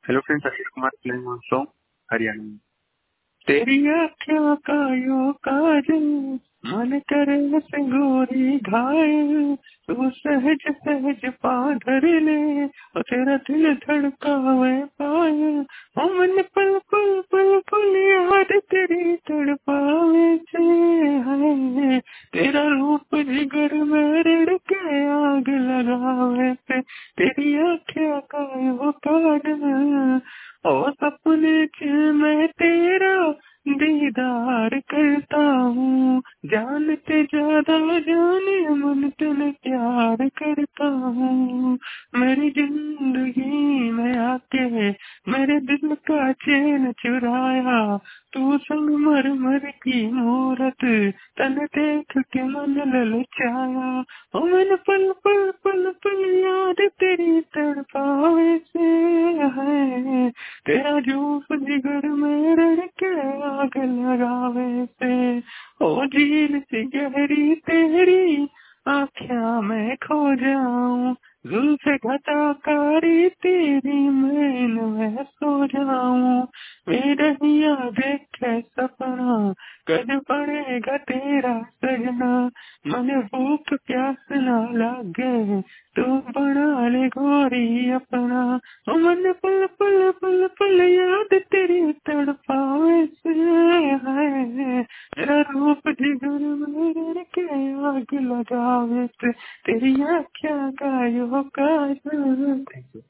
Hello friends, Ashish Kumar playing on song Haryana. तेरी आँखों का यो काजल, मन करे से गोरी घायल, तू सहज सहज पाधर ले, और तेरा दिल धड़कावे पायल। ओ मन पल पल पल पल याद तेरी तड़पावे से, हाय तेरा रूप जिगर में रड़ के आग लगावे से। तेरी आँखों का यो काजल, और सपने च मैं तेरा दीदार करता हूँ, जानते ज्यादा जाने मन तेने प्यार करता हूँ। मेरी जिंदगी में आके मेरे दिल का चैन चुराया, तू संगमरमर की मूरत तन देख के मन ललचाया। ओ मन पल पल पल पल याद तेरी तड़पावे से, है तेरा जूफ जिगर में रड़ के आग लगावे से। ओ झील सी गहरी तेरी आँखियां में खो जाऊं, जुल्फे घटा कारी तेरी मैं इनमें सो जाऊं। मेरे हिया देखे सपना कद पड़ेगा तेरा सजना, मन भूख प्यास ना लागे तू बना ले गोरी अपना। ओ मन पल पल पल पल याद तेरी तड़पावे से, है तेरा रूप जिगर में रड़ के आग लगावे से। तेरी आँखों का यो काजल। Thank you.